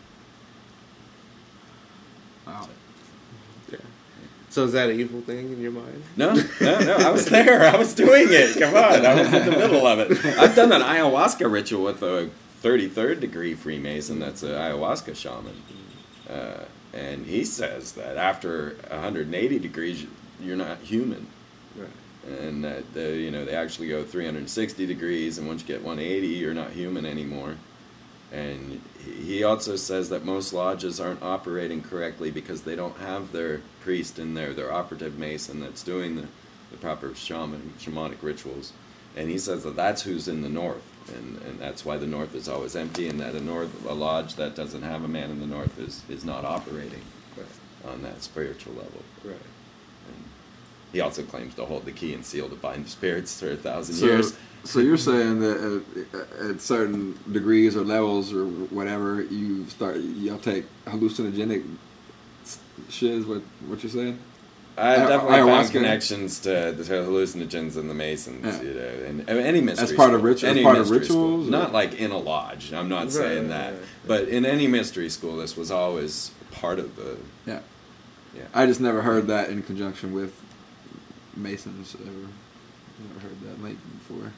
S4: Wow. Yeah. So is that an evil thing in your mind?
S3: No. I was there. I was doing it. Come on. I was in the middle of it. I've done an ayahuasca ritual with a 33rd degree Freemason that's an ayahuasca shaman. And he says that after 180 degrees, you're not human.
S4: Right.
S3: And that they actually go 360 degrees, and once you get 180, you're not human anymore. And he also says that most lodges aren't operating correctly because they don't have their priest in there, their operative mason that's doing the proper shamanic rituals. And he says that that's who's in the north, and that's why the north is always empty, and that a lodge that doesn't have a man in the north is not operating on that spiritual level.
S4: Right.
S3: And he also claims to hold the key and seal to bind the spirits for 1,000 years.
S1: So you're saying that at certain degrees or levels or whatever, you'll take hallucinogenic shit is what you're saying?
S3: I definitely found connections to the hallucinogens and the Masons, and any mystery.
S1: As part of rituals?
S3: Not like in a lodge. I'm not saying that, but in any mystery school, this was always part of the.
S1: Yeah. I just never heard that in conjunction with Masons ever. Never heard that Leighton before.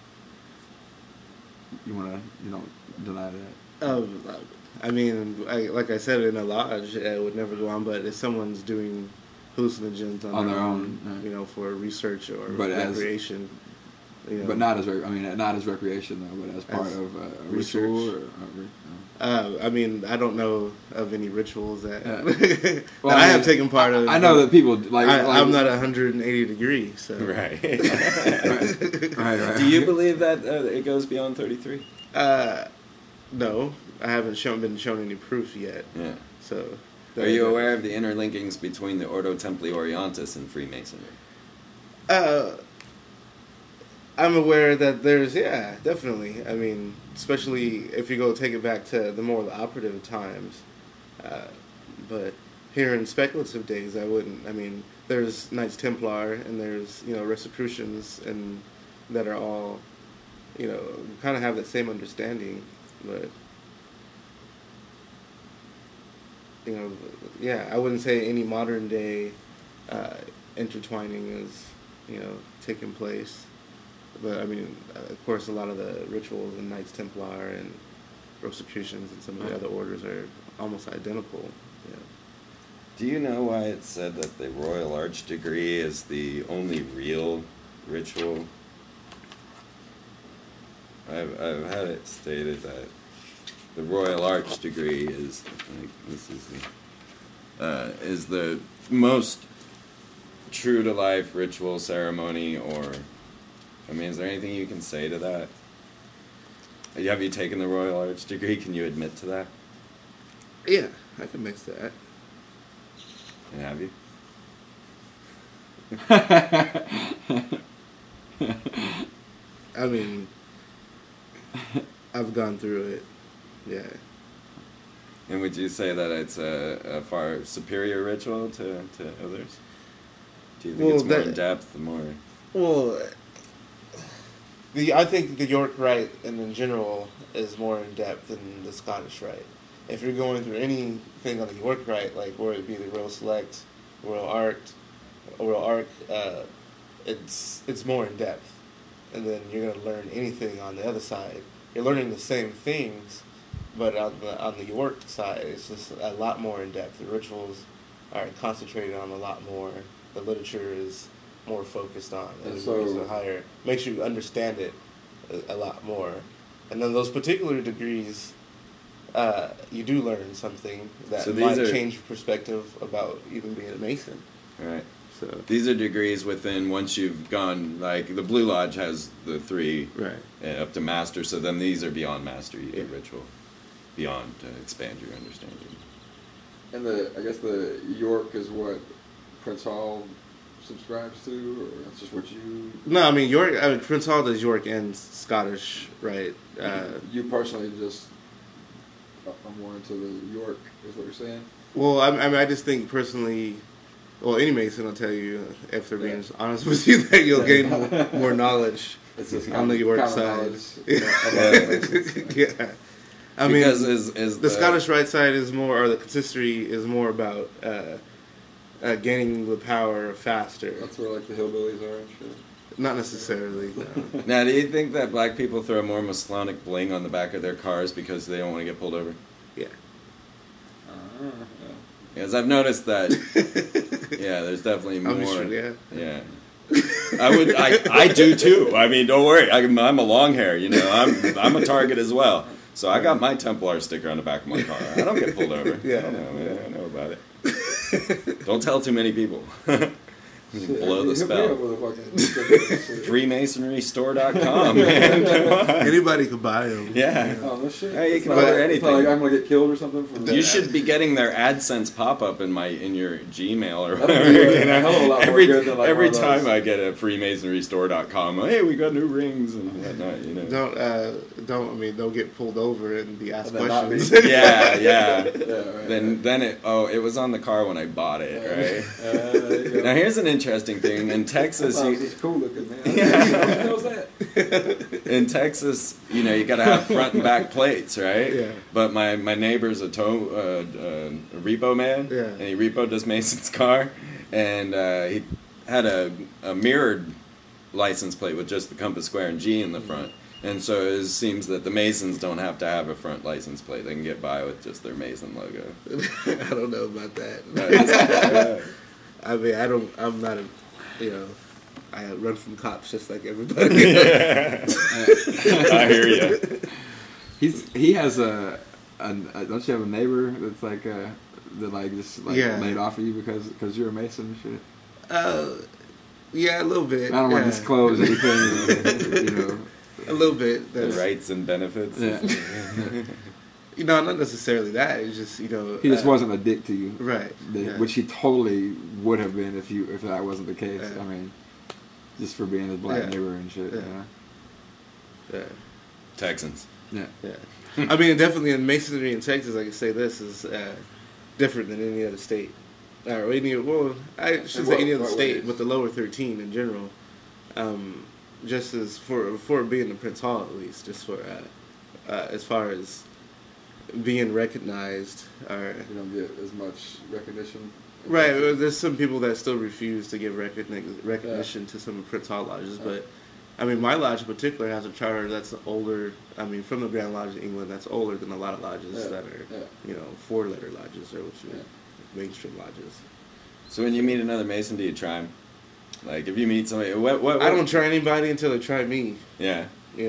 S1: You don't deny that?
S4: I mean, like I said, in a lodge, it would never go on. But if someone's doing hallucinogens on their own, for research or recreation,
S1: but not as recreation though, but as part of a ritual.
S4: I mean, I don't know of any rituals that I have taken part of.
S1: I know that people
S4: I'm not 180 degrees, so
S3: right. Do you believe that it goes beyond 33?
S4: No, I haven't been shown any proof yet.
S3: Yeah.
S4: So,
S3: are you aware of the interlinkings between the Ordo Templi Orientis and Freemasonry?
S4: I'm aware that there's, definitely. I mean, especially if you go take it back to the more operative times. But here in speculative days, I wouldn't. I mean, there's Knights Templar and there's, Rosicrucians and that are all, kind of have that same understanding. But, I wouldn't say any modern day intertwining is, taking place. But, I mean, of course, a lot of the rituals in Knights Templar and Rosicrucians and some of the other orders are almost identical. Yeah.
S3: Do you know why it's said that the Royal Arch degree is the only real ritual? I've had it stated that the Royal Arch degree is the most true to life ritual ceremony, or is there anything you can say to that? Have you taken the Royal Arch degree? Can you admit to that?
S4: Yeah, I can mix that.
S3: And have you?
S4: I mean, I've gone through it. Yeah.
S3: And would you say that it's a far superior ritual to others? Do you think it's more in depth, more?
S4: Well, I think the York Rite and in general is more in depth than the Scottish Rite. If you're going through anything on the York Rite, like where it be the Royal Select, Royal Arc, it's more in depth, and then you're going to learn anything on the other side. You're learning the same things, but on the York side, it's just a lot more in depth. The rituals are concentrated on a lot more. The literature is more focused on, and so higher, makes you understand it a lot more. And then those particular degrees, you do learn something that might change your perspective about even being a Mason.
S3: Right. So these are degrees within, once you've gone, like the Blue Lodge has the 3 up to Master, so then these are beyond Master. You do ritual beyond to expand your understanding.
S1: And I guess the York is what Prince Hall subscribes to, or that's just what you?
S4: No, I mean York. Prince Hall does York and Scottish, right?
S1: You personally just
S5: I'm more into the York, is what you're saying?
S4: Well, I mean, I just think personally, well, any Mason will tell you, if they're being honest with you, that you'll gain more knowledge on the York side. Yeah. I mean, is the Scottish Rite side is more, or the consistory is more about gaining the power faster.
S5: That's where like the hillbillies are and shit.
S4: Not necessarily. No.
S3: Now, do you think that black people throw more Masonic bling on the back of their cars because they don't want to get pulled over?
S4: Yeah.
S3: Because I've noticed that. Yeah, there's definitely more.
S4: Sure, yeah.
S3: I do too. I mean, don't worry. I'm a long hair. You know, I'm a target as well. So I got my Templar sticker on the back of my car. I don't get pulled over.
S4: Yeah.
S3: I know about it. Don't tell too many people. Blow the spell. FreemasonryStore.com, man. Come on.
S4: Anybody could buy them.
S3: Yeah.
S5: Oh, no shit.
S3: Yeah, you can order anything.
S5: Like I'm gonna get killed or something. From
S3: You should be getting their AdSense pop up in your Gmail or
S5: That'd
S3: whatever.
S5: be
S3: You know?
S5: a hell of a lot more good than, like,
S3: every
S5: one of
S3: time
S5: those.
S3: I get a FreemasonryStore.com, hey, we got new rings and whatnot. You know.
S4: Don't get pulled over and be asked
S5: And then not be-
S4: questions.
S3: Yeah.
S5: Yeah, right,
S3: Then it was on the car when I bought it, right?
S5: there you go.
S3: Now here's an interesting thing. In Texas,
S5: Wow, this is cool looking, man.
S3: Yeah.
S5: Who knows that?
S3: in Texas, you got to have front and back plates, right?
S4: Yeah.
S3: But my neighbor's a repo man,
S4: Yeah.
S3: and he repoed this Mason's car, and he had a mirrored license plate with just the Compass Square and G in the front. And so it seems that the Masons don't have to have a front license plate. They can get by with just their Mason logo.
S4: I don't know about that. I mean, I'm not I run from cops just like everybody.
S3: I hear you.
S5: He has a don't you have a neighbor that's like that just laid off of you because you're a Mason and shit?
S4: Yeah, a little bit.
S5: I don't want to disclose anything,
S4: A little bit.
S3: The rights and benefits.
S5: Yeah.
S4: Not necessarily that. It's just
S5: He just wasn't a dick to you,
S4: right,
S5: which he totally would have been if that wasn't the case.
S4: Yeah.
S5: I mean, just for being his black neighbor and shit.
S4: Yeah.
S5: You know?
S4: Yeah.
S3: Texans.
S5: Yeah.
S4: Yeah. I mean, definitely in Masonry in Texas, I can say this is different than any other state. Or I should say any other state, but the lower 13 in general. Just as for being the Prince Hall, at least, just for as far as being recognized, or
S5: You don't get as much recognition.
S4: right. There's some people that still refuse to give recognition to some of Prince Hall lodges, but I mean, my lodge in particular has a charter that's older. I mean, from the Grand Lodge in England, that's older than a lot of lodges that are 4-letter lodges or mainstream lodges.
S3: So when you meet another Mason, do you try him? Like, if you meet somebody, what?
S4: I don't try anybody until they try me.
S3: Yeah.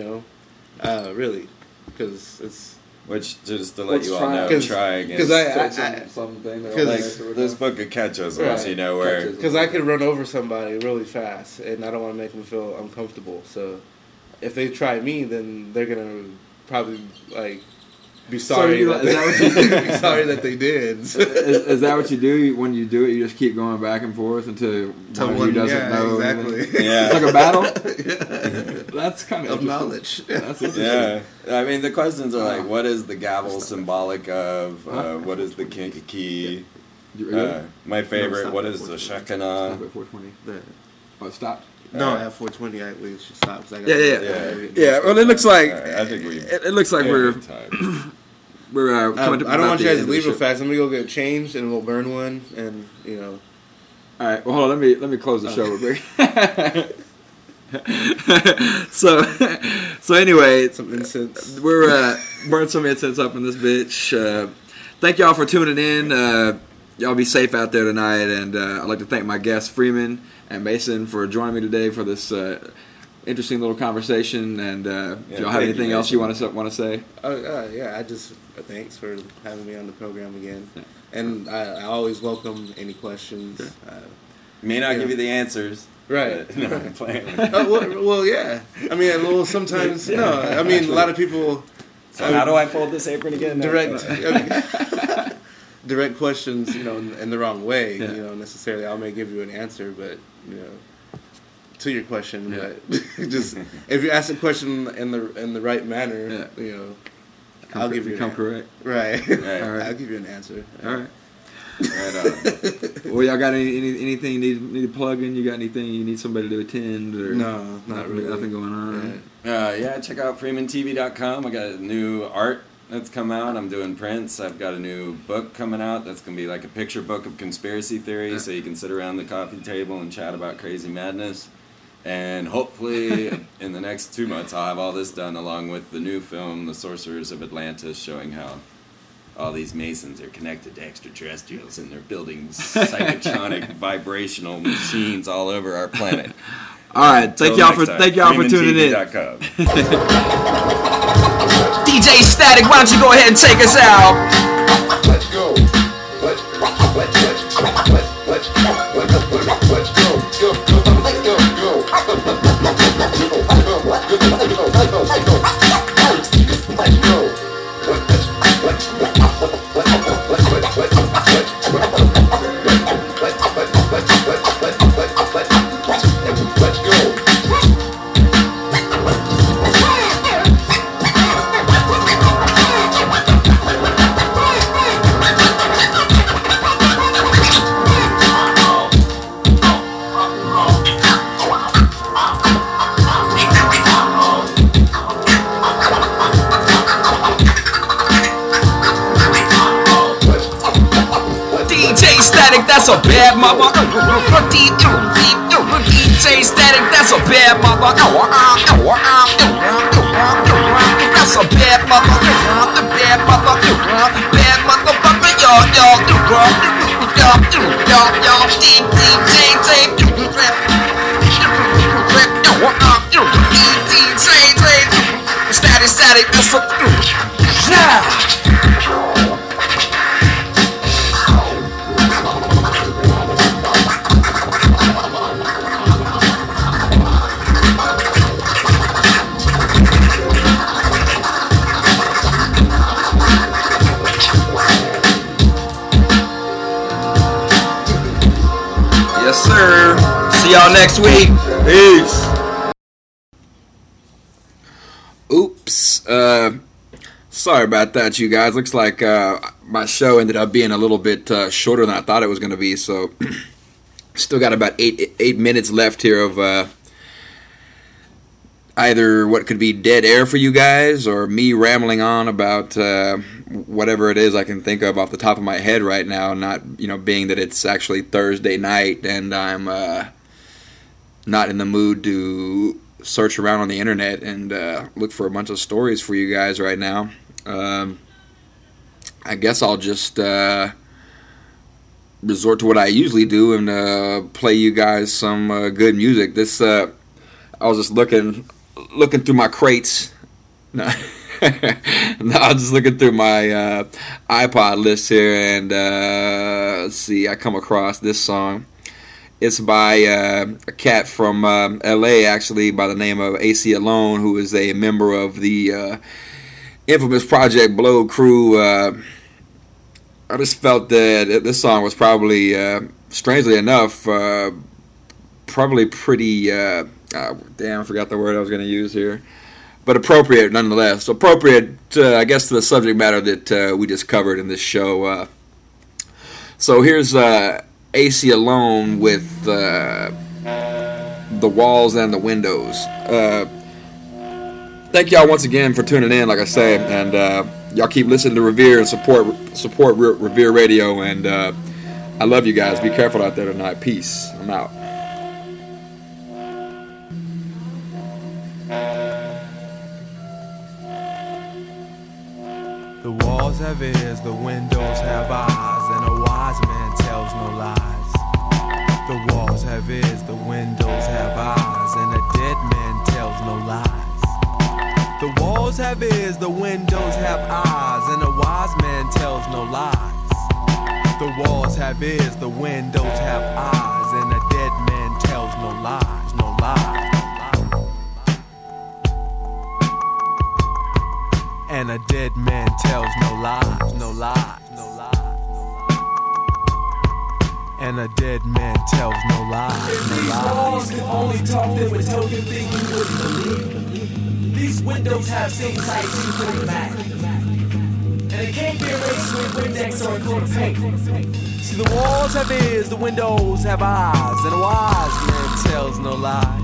S4: Really, because it's.
S3: Which, just to let
S5: What's
S3: you all
S5: trying?
S3: know,
S4: 'Cause-
S3: try again.
S4: Because
S5: something
S3: like this book of catch-us ones, where...
S4: Because I could run over somebody really fast, and I don't want to make them feel uncomfortable. So, if they try me, then they're gonna probably be sorry.
S5: Is that what you
S4: be sorry that they did.
S5: is that what you do when you do it? You just keep going back and forth until one of you doesn't know.
S4: exactly.
S3: Yeah.
S5: It's like a battle. That's kind
S4: of knowledge.
S5: That's interesting.
S3: Yeah. I mean, the questions are like, what is the gavel symbolic of? What is the key? My favorite, what is the
S5: Stop
S3: Shekinah?
S5: at 420. Oh, it stopped.
S4: No, at 420, I believe she stopped.
S5: Yeah. Well, it looks like
S3: I think we.
S5: it looks like we're coming to.
S4: I don't want you guys to leave real
S5: fast.
S4: fast. I'm gonna go get changed, and we'll burn one, and
S5: All right. Well, hold on. Let me close the show real quick. So anyway,
S4: some incense.
S5: we're burn some incense up in this bitch. Thank y'all for tuning in. Y'all be safe out there tonight, and I'd like to thank my guests Freeman and Mason for joining me today for this interesting little conversation. And if y'all have anything else you want to say?
S4: I just thanks for having me on the program again, and I always welcome any questions.
S3: May not give you the answers.
S4: Right.
S3: But, no, I'm playing.
S4: Well, yeah. I mean, sometimes no. I mean, a lot of people.
S3: So how do I fold this apron again?
S4: Direct questions, in the wrong way. Necessarily, I may give you an answer, but to your question. Yeah. But just if you ask a question in the right manner, I'll give you
S5: come correct.
S4: Right.
S3: Right.
S5: All right.
S4: I'll give you an answer.
S5: All right.
S3: Right on.
S5: Well, y'all got anything you need to plug in? You got anything you need somebody to attend? Or
S4: No, not really.
S5: Nothing going on.
S3: Yeah, check out freemantv.com. I got new art that's come out. I'm doing prints. I've got a new book coming out that's going to be like a picture book of conspiracy theories, so you can sit around the coffee table and chat about crazy madness. And hopefully in the next 2 months I'll have all this done along with the new film, The Sorcerers of Atlantis, showing how all these Masons are connected to extraterrestrials and they're building psychotronic vibrational machines all over our planet.
S5: All right, thank y'all for tuning in.
S2: DJ Static, why don't you go ahead and take us out?
S6: Let's go. Let's
S2: That's a bad mother. DJ Static, that's a bad mother. That's a bad mother. Bad mother. Bad motherfucker. Y'all. Static, that's a
S5: Yes, sir.
S2: See y'all next week. Peace.
S5: Oops. Sorry about that, you guys. Looks like my show ended up being a little bit shorter than I thought it was going to be. So, still got about eight minutes left here of either what could be dead air for you guys or me rambling on about whatever it is I can think of off the top of my head right now. Not, being that it's actually Thursday night and I'm not in the mood to search around on the internet and look for a bunch of stories for you guys right now. I guess I'll just resort to what I usually do and play you guys some good music. This I was just looking through my crates. No, I was just looking through my iPod list here, and let's see. I come across this song. It's by a cat from L.A., actually, by the name of AC Alone, who is a member of the infamous Project Blowed crew. I just felt that this song was probably, strangely enough, probably pretty, damn, I forgot the word I was going to use here, but appropriate nonetheless. Appropriate, I guess, to the subject matter that we just covered in this show. So here's AC Alone with The Walls and the Windows. Thank y'all once again for tuning in, like I said, and y'all keep listening to Revere and support Revere Radio, and I love you guys. Be careful out there tonight. Peace. I'm out.
S7: The walls have ears, the windows have eyes, and a wise man tells no lies. The walls have ears, the windows have eyes, and a dead man tells no lies. The walls have ears, the windows have eyes, and a wise man tells no lies. The walls have ears, the windows have eyes, and a dead man tells no lies, no lies. And a dead man tells no lies, no lies, no lies. And a dead man tells no lies, no lies.
S8: These walls can only talk that with token thing you wouldn't believe. These windows have seen sights you couldn't imagine.
S7: See, the walls have ears, the windows have eyes, and a wise man tells no lies.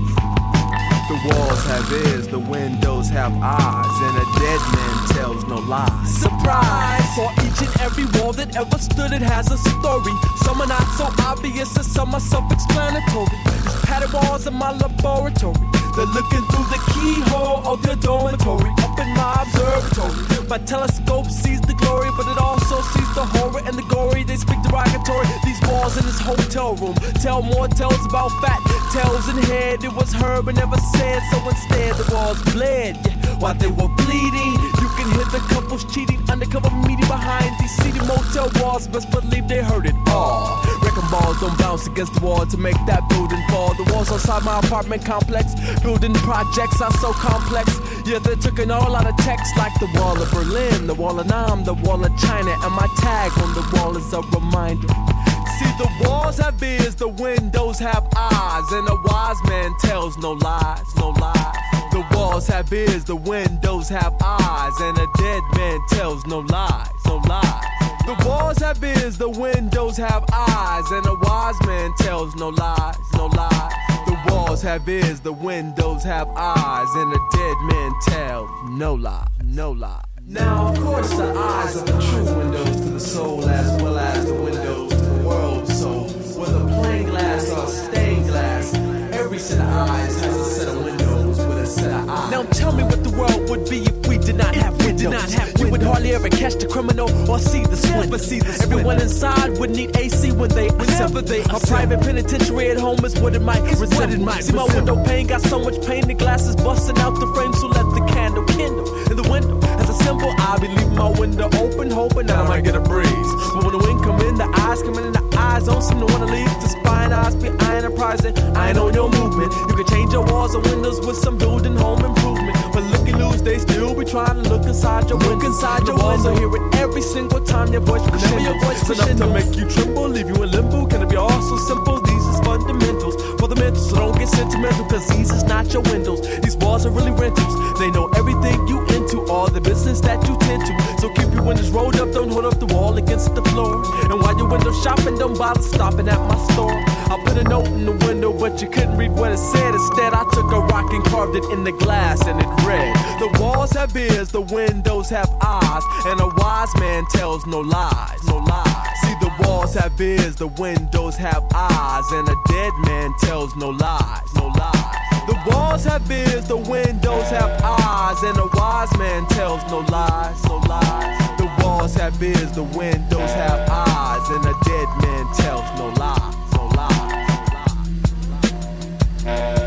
S7: The walls have ears, the windows have eyes, and a dead man tells no lies. Surprise! For each and every wall that ever stood, it has a story. Some are not so obvious, and some are self-explanatory. These padded walls in my laboratory, they're looking through the keyhole of your dormitory. Up in my observatory, my telescope sees the glory, but it also sees the horror and the gory. They speak derogatory. These walls in this hotel room tell more tales about fat tails and head. It was heard but never said, so instead the walls bled. Yeah, while they were bleeding, you can hear the couples cheating. Undercover meeting behind these seedy motel walls. Best believe they heard it all. Wrecking balls don't bounce against the wall to make that building fall. The walls outside my apartment complex, building projects are so complex. Yeah, they took an all out of text, like the wall of Berlin, the wall of Nam, the wall of China, and my tag on the wall is a reminder. See, the walls have ears, the windows have eyes, and a wise man tells no lies, no lies. The walls have ears, the windows have eyes, and a dead man tells no lies, no lies. The walls have ears, the windows have eyes, and a wise man tells no lies, no lies. The walls have ears, the windows have eyes, and a dead man tells no lie, no lie. Now, of course, the eyes are the true windows to the soul, as well as the windows to the world. So, whether plain glass or stained glass, every set of eyes has a set of windows with a set of eyes. Now, tell me what the world would be if we did not have windows. You would hardly ever catch the criminal or see the swindler. Everyone inside would need AC when they assemble. A private penitentiary at home is what it might resemble. See, my window pane got so much pain, the glass is busting out the frame, so let the candle kindle in the window. As a symbol, I'll be leaving my window open, hoping that I might get a breeze. But when the wind come in, the eyes come in, the eyes don't seem to want to leave. The spine eyes be eyeing and prizing, eyeing on your movement. You can change your walls and windows with some building home improvement. But looky loose, they still be trying to look inside your window. The walls will hear it every single time your voice crescendo. Your voice is enough to make you tremble, leave you in limbo. Can it be all so simple? These is fundamentals for the mental, so don't get sentimental, cause these is not your windows. These walls are really rentals. They know everything you into, all the business that you tend to. So keep your windows rolled up, don't hold up the wall against the floor. And while you're window shopping, don't bother stopping at my store. I put a note in the window, but you couldn't read what it said. Instead, I took a rock and carved it in the glass, and it read: the walls have ears, the windows have eyes, and a wise man tells no lies, no lies. See, the walls have ears, the windows have eyes, and a dead man tells no lies, no lies. The walls have ears, the windows have eyes, and a wise man tells no lies, no lies. The walls have ears, the windows have eyes, and a dead man tells no lies, no lies, no lies.